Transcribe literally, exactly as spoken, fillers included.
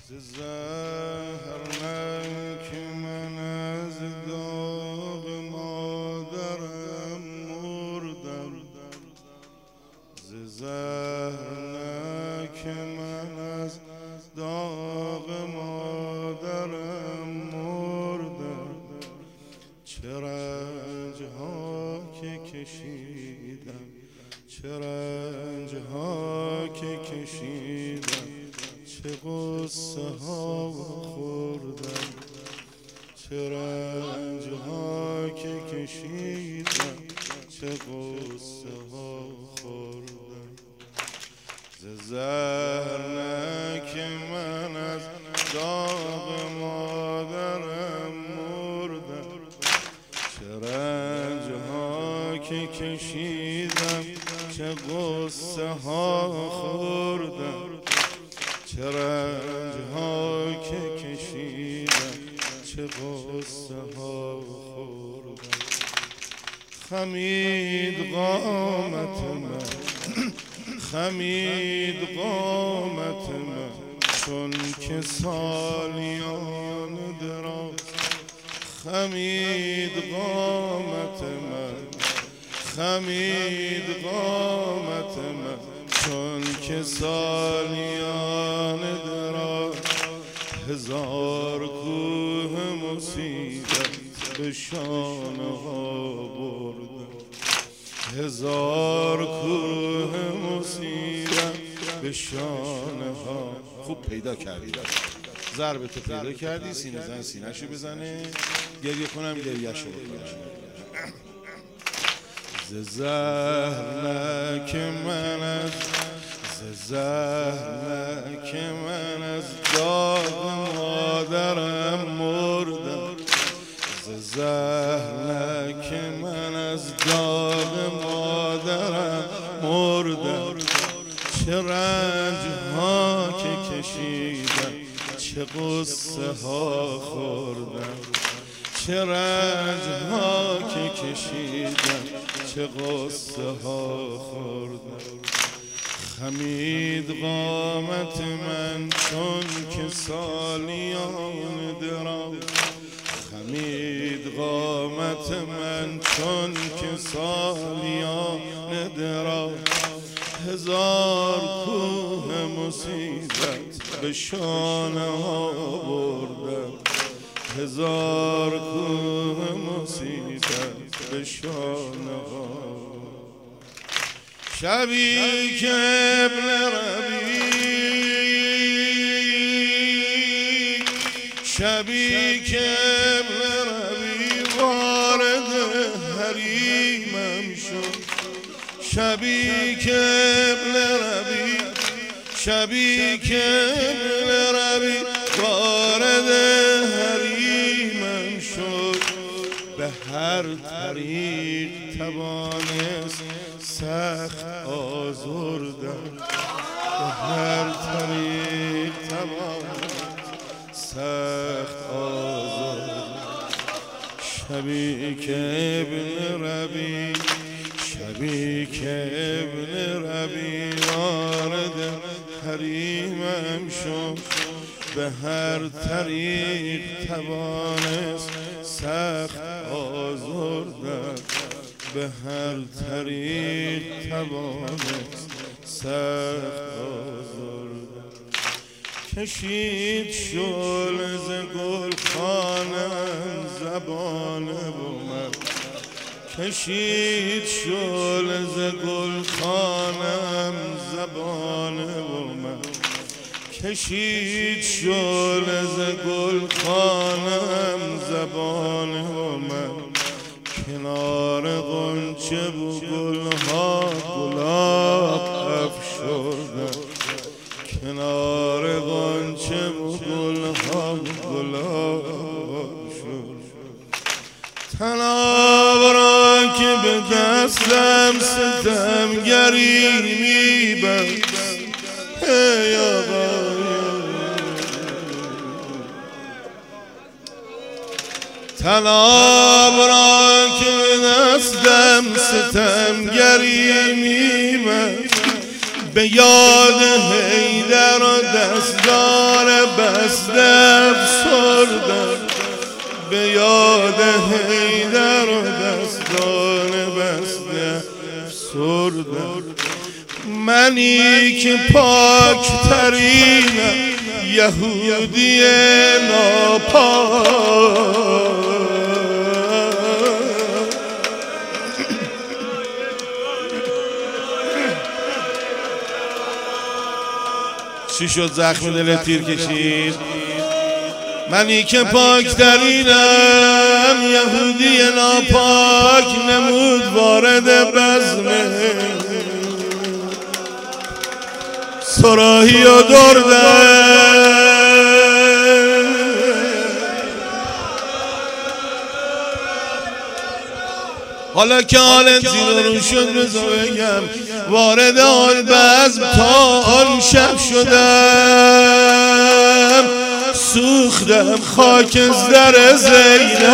زهرناک من از داغ مادرم مردم، ز زهرناک من از داغ مادرم مردم. چه رنج ها که کشیدم، چه رنج ها که کشیدم، چه غصه ها خوردم، چه رنج ها که کشیدم، چه غصه ها خوردم. ز زهرناک من از داغ مادرم مردم، چه رنج ها که کشیدم، چه غصه ها خوردم، چه رنج ها که کشیدم، چه غصه ها خوردم. خمید قامت من، خمید قامت من، چون که سالیان دراز. خمید قامت من، خمید قامت من، چون که سالیان دراز. هزار کوه مصیبت به شانه ها بردم، هزار کوه مصیبت به شانه ها. خوب پیدا کردی، ضربتو پیدا کردی. سینه زن سینه‌شو بزنه، گریه کنم گریه‌شو بکنم. ز زهرناک من از ز زهرناک من از داغ مادرم مردم، ز زهرناک من از داغ مادرم مردم. چه رنج ها که کشیدم، چه غصه ها خوردم، چه رنج ها که کشیدم، چه غصه ها خوردم. خمید قامت من چون که سالیان دراز، خمید قامت من چون که سالیان دراز. هزار کوه مصیبت به شانه ها بردم، هزار کوه مصیبت به شانه ها. شبی که ابن ربیع، شبی که ابن ربیع وارد حریمم شد، شبی که ابن ربیع، شبی که ابن ربیع وارد حریمم شد. به هر طریق توانست سخت آزردم، به هر طریق توانست سخت آزردم. شبی که ابن ربیع، شبی که ابن ربیع وارد حریمم شد، به هر طریق توانست سخت آزردم، به هر طریق توانست سخت آزردم. کشید شعله ز گلخانه‌ام زبانه بومد، کشید شعله ز گلخانه‌ام زبانه بومد، کشید شعله ز گلخانه‌ام زبانه بومد. کنار غنچه و گلها گلاب افشردم، کنار غنچه و گلها گلاب افشردم. طناب را که به دستم ستمگری میبست، ای آقا طناب را که به دستم ستمگری میبست، به یاد حیدر و دستار بسته افسردم، به یاد حیدر و دستار بسته افسردم. منی که پاک ترینم یهودی ناپاک، چی شد زخم دل تیر کشید؟ منی که پاک ترینم یهودی ناپاک نمود وارد بزمه، صراحی و درده حالا که حالت زیر رو شد رضا بگم وارد آن بزم تا آن شب شدم، سوختم خاک از در زینب